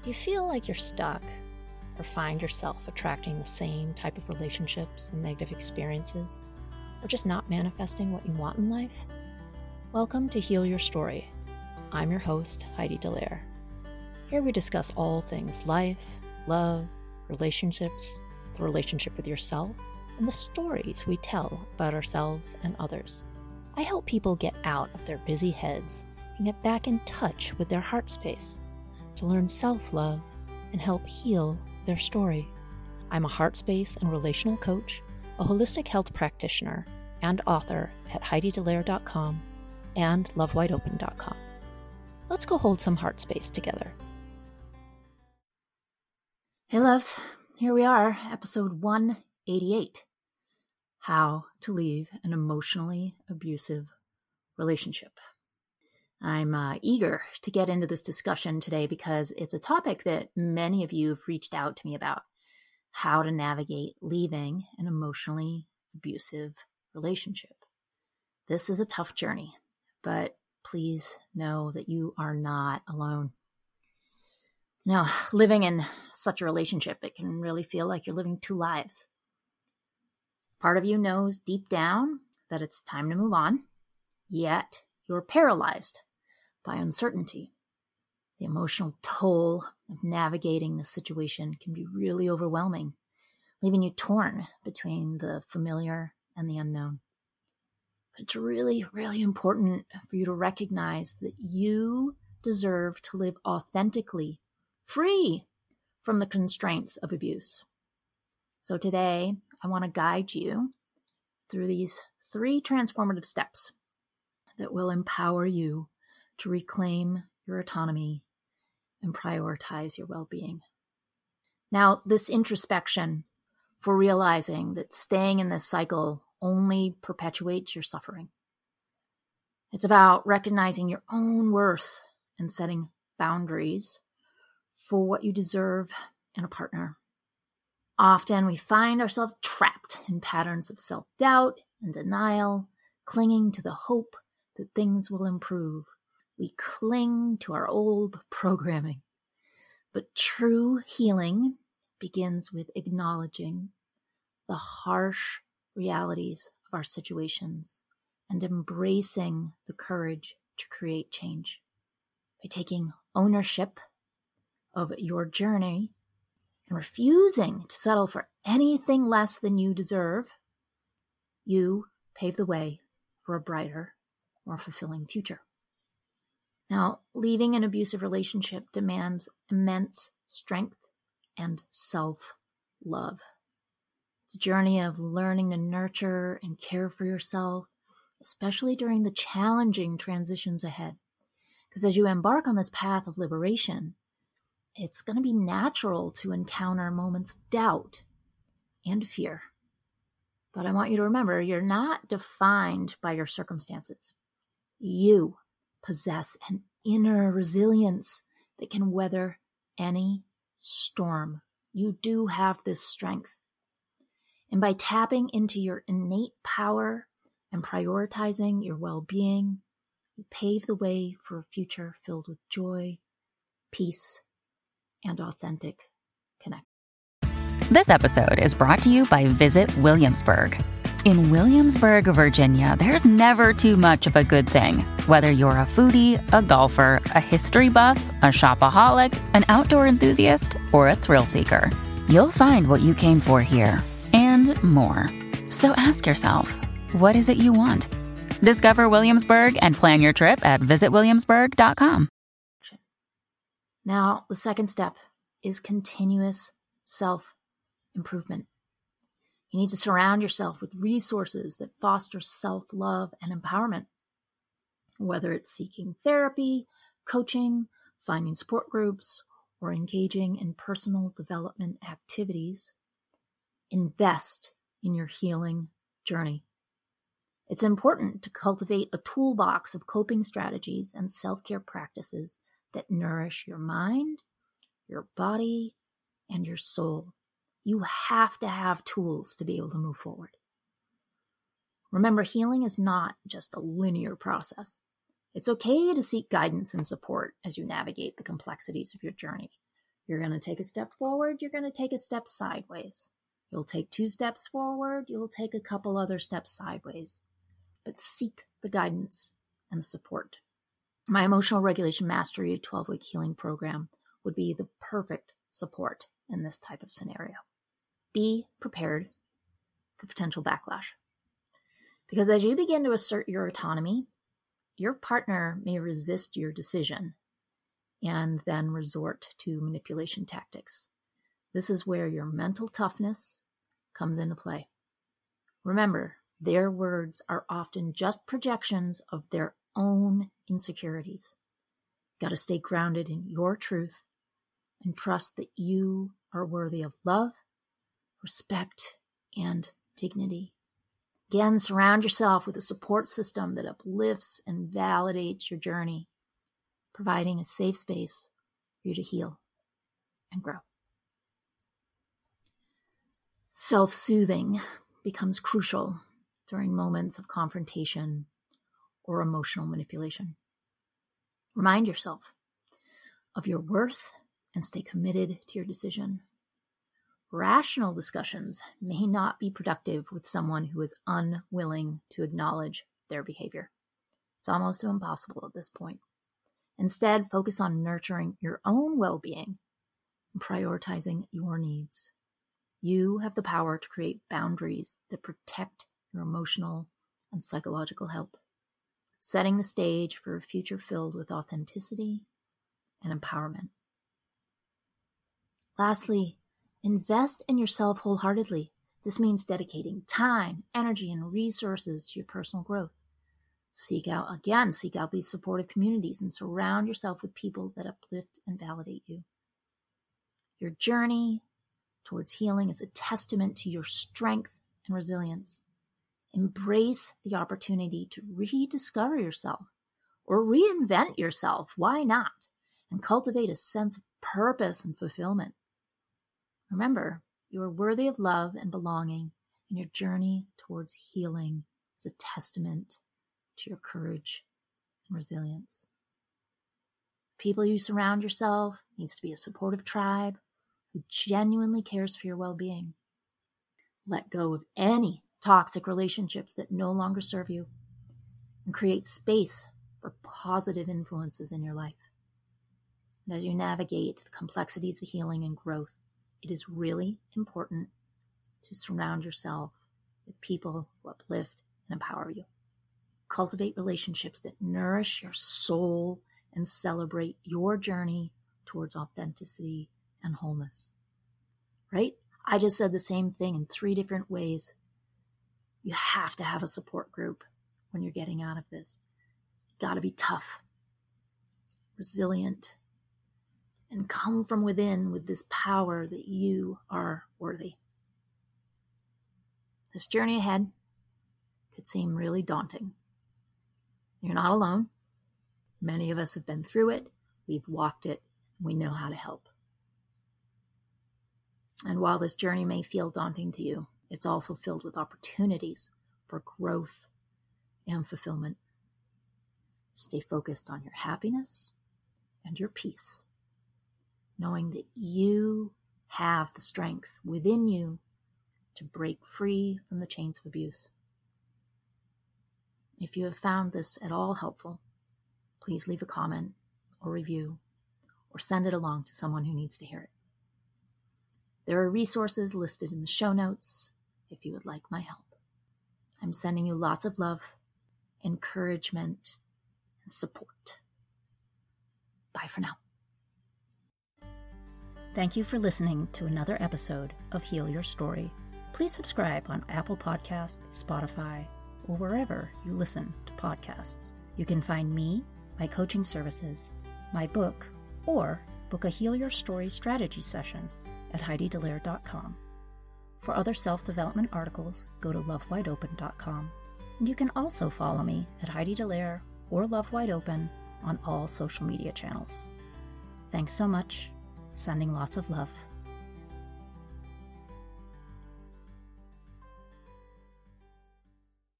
Do you feel like you're stuck or find yourself attracting the same type of relationships and negative experiences, or just not manifesting what you want in life? Welcome to Heal Your Story. I'm your host, Heidi Dallaire. Here we discuss all things life, love, relationships, the relationship with yourself, and the stories we tell about ourselves and others. I help people get out of their busy heads and get back in touch with their heart space to learn self-love and help heal their story. I'm a heart space and relational coach, a holistic health practitioner, and author at HeidiDallaire.com and LoveWideOpen.com. Let's go hold some heart space together. Hey loves, here we are, episode 188. How to leave an emotionally abusive relationship. I'm eager to get into this discussion today because it's a topic that many of you have reached out to me about. How to navigate leaving an emotionally abusive relationship. This is a tough journey, but please know that you are not alone. Now, living in such a relationship, it can really feel like you're living two lives. Part of you knows deep down that it's time to move on, yet you're paralyzed by uncertainty. The emotional toll of navigating the situation can be really overwhelming, leaving you torn between the familiar and the unknown. But it's really, really important for you to recognize that you deserve to live authentically, free from the constraints of abuse. So today, I want to guide you through these 3 transformative steps that will empower you to reclaim your autonomy and prioritize your well-being. Now, this introspection for realizing that staying in this cycle only perpetuates your suffering. It's about recognizing your own worth and setting boundaries for what you deserve in a partner. Often we find ourselves trapped in patterns of self-doubt and denial, clinging to the hope that things will improve. We cling to our old programming. But true healing begins with acknowledging the harsh realities of our situations and embracing the courage to create change. By taking ownership of your journey and refusing to settle for anything less than you deserve, you pave the way for a brighter, more fulfilling future. Now, leaving an abusive relationship demands immense strength and self-love. It's a journey of learning to nurture and care for yourself, especially during the challenging transitions ahead. Because as you embark on this path of liberation, it's going to be natural to encounter moments of doubt and fear. But I want you to remember, you're not defined by your circumstances. You possess an inner resilience that can weather any storm. You do have this strength. And by tapping into your innate power and prioritizing your well-being, you pave the way for a future filled with joy, peace, and authentic connection. This episode is brought to you by Visit Williamsburg. In Williamsburg, Virginia, there's never too much of a good thing. Whether you're a foodie, a golfer, a history buff, a shopaholic, an outdoor enthusiast, or a thrill seeker, you'll find what you came for here and more. So ask yourself, what is it you want? Discover Williamsburg and plan your trip at visitwilliamsburg.com. Now, the second step is continuous self-improvement. You need to surround yourself with resources that foster self-love and empowerment. Whether it's seeking therapy, coaching, finding support groups, or engaging in personal development activities, invest in your healing journey. It's important to cultivate a toolbox of coping strategies and self-care practices that nourish your mind, your body, and your soul. You have to have tools to be able to move forward. Remember, healing is not just a linear process. It's okay to seek guidance and support as you navigate the complexities of your journey. You're going to take a step forward, you're going to take a step sideways. You'll take 2 steps forward, you'll take a couple other steps sideways. But seek the guidance and the support. My Emotional Regulation Mastery 12-week healing program would be the perfect support in this type of scenario. Be prepared for potential backlash. Because as you begin to assert your autonomy, your partner may resist your decision and then resort to manipulation tactics. This is where your mental toughness comes into play. Remember, their words are often just projections of their own insecurities. Got to stay grounded in your truth and trust that you are worthy of love, respect, and dignity. Again, surround yourself with a support system that uplifts and validates your journey, providing a safe space for you to heal and grow. Self-soothing becomes crucial during moments of confrontation or emotional manipulation. Remind yourself of your worth and stay committed to your decision. Rational discussions may not be productive with someone who is unwilling to acknowledge their behavior. It's almost impossible at this point. Instead, focus on nurturing your own well-being and prioritizing your needs. You have the power to create boundaries that protect your emotional and psychological health, setting the stage for a future filled with authenticity and empowerment. Lastly, invest in yourself wholeheartedly. This means dedicating time, energy, and resources to your personal growth. Seek out these supportive communities and surround yourself with people that uplift and validate you. Your journey towards healing is a testament to your strength and resilience. Embrace the opportunity to rediscover yourself or reinvent yourself. Why not? And cultivate a sense of purpose and fulfillment. Remember, you are worthy of love and belonging, and your journey towards healing is a testament to your courage and resilience. People you surround yourself needs to be a supportive tribe who genuinely cares for your well-being. Let go of any toxic relationships that no longer serve you and create space for positive influences in your life. And as you navigate the complexities of healing and growth, it is really important to surround yourself with people who uplift and empower you. Cultivate relationships that nourish your soul and celebrate your journey towards authenticity and wholeness. Right? I just said the same thing in 3 different ways. You have to have a support group when you're getting out of this. You got to be tough, resilient, and come from within with this power that you are worthy. This journey ahead could seem really daunting. You're not alone. Many of us have been through it. We've walked it. We know how to help. And while this journey may feel daunting to you, it's also filled with opportunities for growth and fulfillment. Stay focused on your happiness and your peace, knowing that you have the strength within you to break free from the chains of abuse. If you have found this at all helpful, please leave a comment or review or send it along to someone who needs to hear it. There are resources listed in the show notes if you would like my help. I'm sending you lots of love, encouragement, and support. Bye for now. Thank you for listening to another episode of Heal Your Story. Please subscribe on Apple Podcasts, Spotify, or wherever you listen to podcasts. You can find me, my coaching services, my book, or book a Heal Your Story strategy session at HeidiDallaire.com. For other self-development articles, go to lovewideopen.com. And you can also follow me at Heidi Dallaire or Love Wide Open on all social media channels. Thanks so much. Sending lots of love.